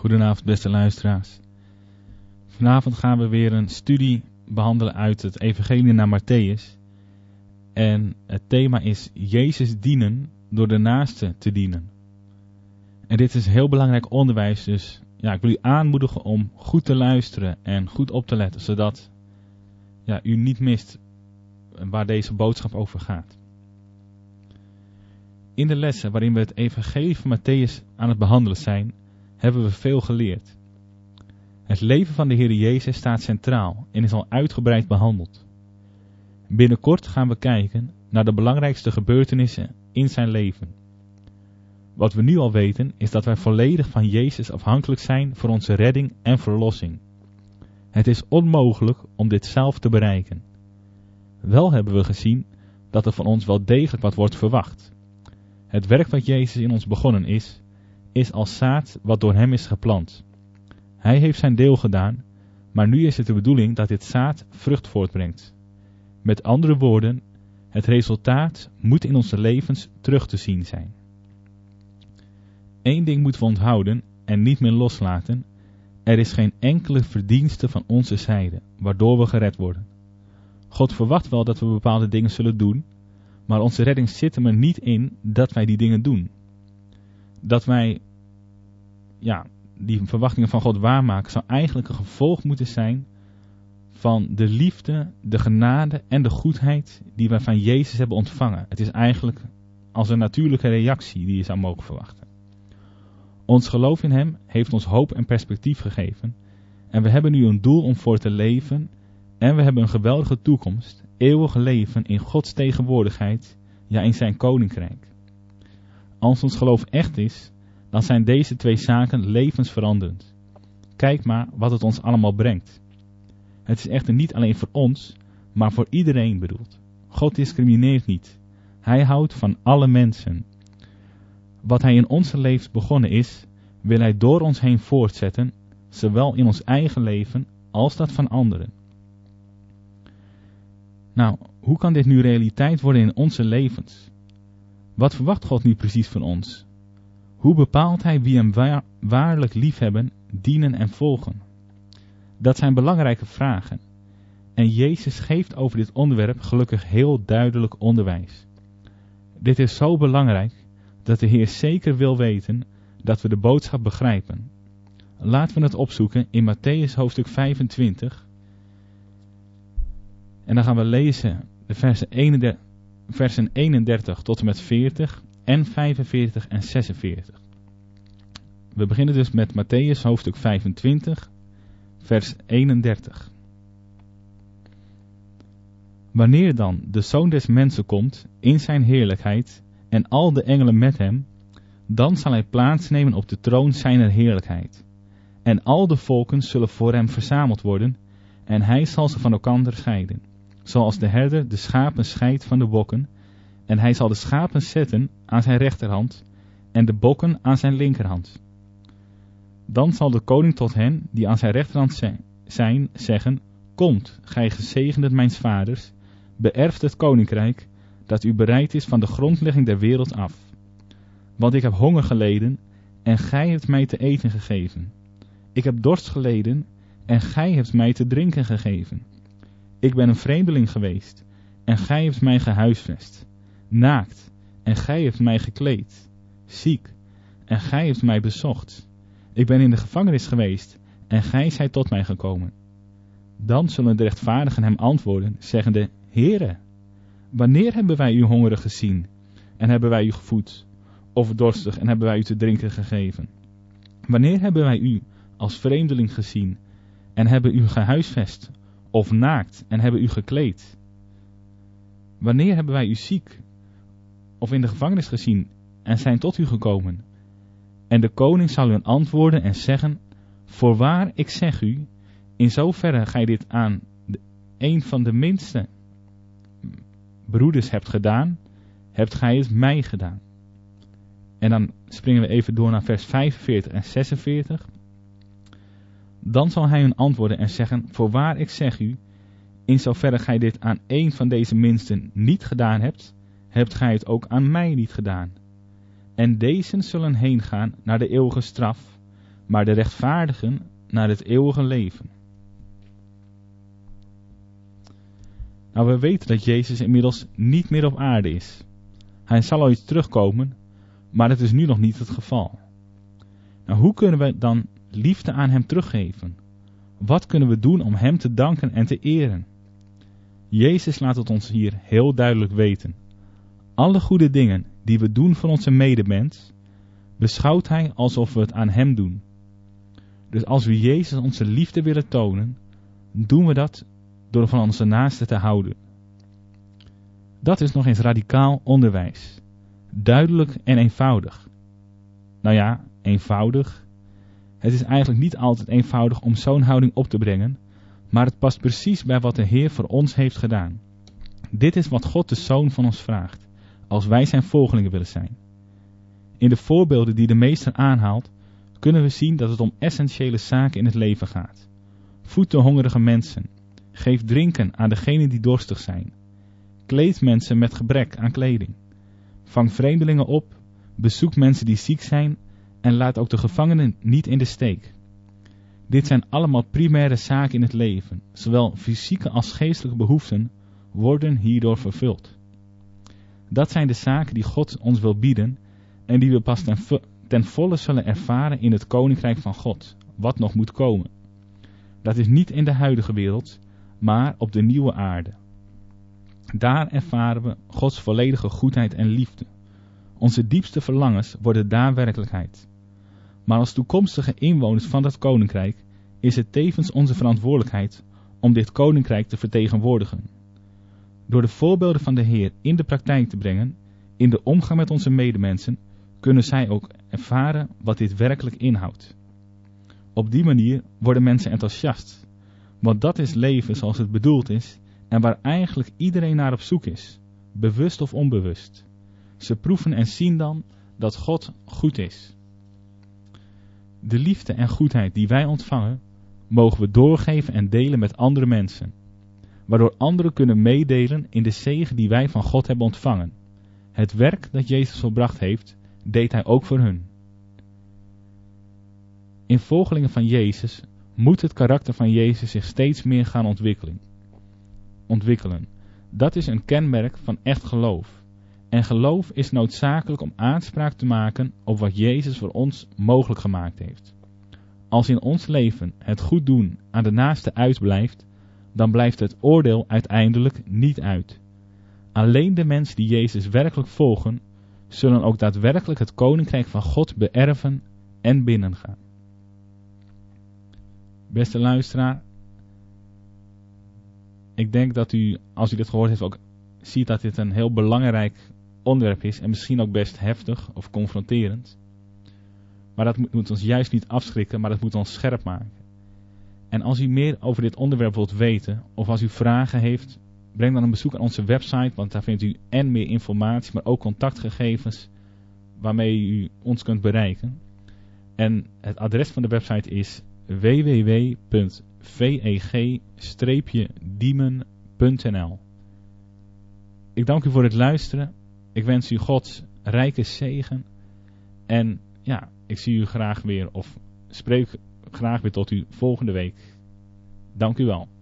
Goedenavond beste luisteraars. Vanavond gaan we weer een studie behandelen uit het Evangelie naar Mattheüs. En het thema is Jezus dienen door de naaste te dienen. En dit is heel belangrijk onderwijs, dus ik wil u aanmoedigen om goed te luisteren en goed op te letten, zodat u niet mist waar deze boodschap over gaat. In de lessen waarin we het Evangelie van Mattheüs aan het behandelen zijn, hebben we veel geleerd. Het leven van de Heer Jezus staat centraal en is al uitgebreid behandeld. Binnenkort gaan we kijken naar de belangrijkste gebeurtenissen in zijn leven. Wat we nu al weten is dat wij volledig van Jezus afhankelijk zijn voor onze redding en verlossing. Het is onmogelijk om dit zelf te bereiken. Wel hebben we gezien dat er van ons wel degelijk wat wordt verwacht. Het werk wat Jezus in ons begonnen is als zaad wat door hem is geplant. Hij heeft zijn deel gedaan, maar nu is het de bedoeling dat dit zaad vrucht voortbrengt. Met andere woorden, het resultaat moet in onze levens terug te zien zijn. Eén ding moeten we onthouden en niet meer loslaten. Er is geen enkele verdienste van onze zijde, waardoor we gered worden. God verwacht wel dat we bepaalde dingen zullen doen, maar onze redding zit er niet in dat wij die dingen doen. Dat wij die verwachtingen van God waarmaken, zou eigenlijk een gevolg moeten zijn van de liefde, de genade en de goedheid die wij van Jezus hebben ontvangen. Het is eigenlijk als een natuurlijke reactie die je zou mogen verwachten. Ons geloof in hem heeft ons hoop en perspectief gegeven en we hebben nu een doel om voor te leven en we hebben een geweldige toekomst, eeuwig leven in Gods tegenwoordigheid, in zijn koninkrijk. Als ons geloof echt is, dan zijn deze twee zaken levensveranderend. Kijk maar wat het ons allemaal brengt. Het is echter niet alleen voor ons, maar voor iedereen bedoeld. God discrimineert niet. Hij houdt van alle mensen. Wat hij in onze levens begonnen is, wil hij door ons heen voortzetten, zowel in ons eigen leven als dat van anderen. Hoe kan dit nu realiteit worden in onze levens? Wat verwacht God nu precies van ons? Hoe bepaalt hij wie hem waarlijk liefhebben, dienen en volgen? Dat zijn belangrijke vragen. En Jezus geeft over dit onderwerp gelukkig heel duidelijk onderwijs. Dit is zo belangrijk dat de Heer zeker wil weten dat we de boodschap begrijpen. Laten we het opzoeken in Mattheüs hoofdstuk 25. En dan gaan we lezen de versen 31 tot en met 40 en 45 en 46. We beginnen dus met Mattheüs hoofdstuk 25, vers 31. Wanneer dan de Zoon des Mensen komt in zijn heerlijkheid en al de engelen met hem, dan zal hij plaatsnemen op de troon zijner heerlijkheid. En al de volken zullen voor hem verzameld worden en hij zal ze van elkander scheiden. Zoals de herder de schapen scheidt van de bokken, en hij zal de schapen zetten aan zijn rechterhand en de bokken aan zijn linkerhand. Dan zal de koning tot hen die aan zijn rechterhand zijn zeggen: Komt, gij gezegenden mijns vaders, beërft het koninkrijk dat u bereid is van de grondlegging der wereld af. Want ik heb honger geleden en gij hebt mij te eten gegeven. Ik heb dorst geleden en gij hebt mij te drinken gegeven. Ik ben een vreemdeling geweest en gij hebt mij gehuisvest. Naakt en gij hebt mij gekleed. Ziek en gij hebt mij bezocht. Ik ben in de gevangenis geweest en gij zijt tot mij gekomen. Dan zullen de rechtvaardigen hem antwoorden, zeggende: Heere, wanneer hebben wij u hongerig gezien en hebben wij u gevoed, of dorstig en hebben wij u te drinken gegeven? Wanneer hebben wij u als vreemdeling gezien en hebben u gehuisvest, of naakt en hebben u gekleed? Wanneer hebben wij u ziek of in de gevangenis gezien en zijn tot u gekomen? En de koning zal u antwoorden en zeggen: Voorwaar, ik zeg u, in zoverre gij dit aan een van de minste broeders hebt gedaan, hebt gij het mij gedaan. En dan springen we even door naar vers 45 en 46. Dan zal hij hun antwoorden en zeggen: Voorwaar, ik zeg u, in zoverre gij dit aan een van deze minsten niet gedaan hebt, hebt gij het ook aan mij niet gedaan. En deze zullen heen gaan naar de eeuwige straf, maar de rechtvaardigen naar het eeuwige leven. Nou, we weten dat Jezus inmiddels niet meer op aarde is. Hij zal ooit terugkomen, maar dat is nu nog niet het geval. Nou, hoe kunnen we dan liefde aan hem teruggeven? Wat kunnen we doen om hem te danken en te eren? Jezus laat het ons hier heel duidelijk weten. Alle goede dingen die we doen voor onze medemens, beschouwt hij alsof we het aan hem doen. Dus als we Jezus onze liefde willen tonen, doen we dat door van onze naasten te houden. Dat is nog eens radicaal onderwijs. Duidelijk en eenvoudig. Nou ja, eenvoudig. Het is eigenlijk niet altijd eenvoudig om zo'n houding op te brengen, maar het past precies bij wat de Heer voor ons heeft gedaan. Dit is wat God de Zoon van ons vraagt, als wij zijn volgelingen willen zijn. In de voorbeelden die de meester aanhaalt, kunnen we zien dat het om essentiële zaken in het leven gaat. Voed de hongerige mensen. Geef drinken aan degenen die dorstig zijn. Kleed mensen met gebrek aan kleding. Vang vreemdelingen op. Bezoek mensen die ziek zijn en laat ook de gevangenen niet in de steek. Dit zijn allemaal primaire zaken in het leven. Zowel fysieke als geestelijke behoeften worden hierdoor vervuld. Dat zijn de zaken die God ons wil bieden en die we pas ten volle zullen ervaren in het koninkrijk van God, wat nog moet komen. Dat is niet in de huidige wereld, maar op de nieuwe aarde. Daar ervaren we Gods volledige goedheid en liefde. Onze diepste verlangens worden daar werkelijkheid. Maar als toekomstige inwoners van dat koninkrijk is het tevens onze verantwoordelijkheid om dit koninkrijk te vertegenwoordigen. Door de voorbeelden van de Heer in de praktijk te brengen, in de omgang met onze medemensen, kunnen zij ook ervaren wat dit werkelijk inhoudt. Op die manier worden mensen enthousiast, want dat is leven zoals het bedoeld is en waar eigenlijk iedereen naar op zoek is, bewust of onbewust. Ze proeven en zien dan dat God goed is. De liefde en goedheid die wij ontvangen, mogen we doorgeven en delen met andere mensen, waardoor anderen kunnen meedelen in de zegen die wij van God hebben ontvangen. Het werk dat Jezus volbracht heeft, deed hij ook voor hun. In volgelingen van Jezus moet het karakter van Jezus zich steeds meer gaan ontwikkelen. Dat is een kenmerk van echt geloof. En geloof is noodzakelijk om aanspraak te maken op wat Jezus voor ons mogelijk gemaakt heeft. Als in ons leven het goed doen aan de naaste uitblijft, dan blijft het oordeel uiteindelijk niet uit. Alleen de mensen die Jezus werkelijk volgen, zullen ook daadwerkelijk het koninkrijk van God beërven en binnengaan. Beste luisteraar, ik denk dat u, als u dit gehoord heeft, ook ziet dat dit een heel belangrijk onderwerp is en misschien ook best heftig of confronterend. Maar dat moet ons juist niet afschrikken, maar dat moet ons scherp maken. En als u meer over dit onderwerp wilt weten, of als u vragen heeft, breng dan een bezoek aan onze website, want daar vindt u en meer informatie, maar ook contactgegevens waarmee u ons kunt bereiken. En het adres van de website is www.veg-diemen.nl. Ik dank u voor het luisteren. Ik wens u Gods rijke zegen. En ja, ik zie u graag weer of spreek graag weer tot u volgende week. Dank u wel.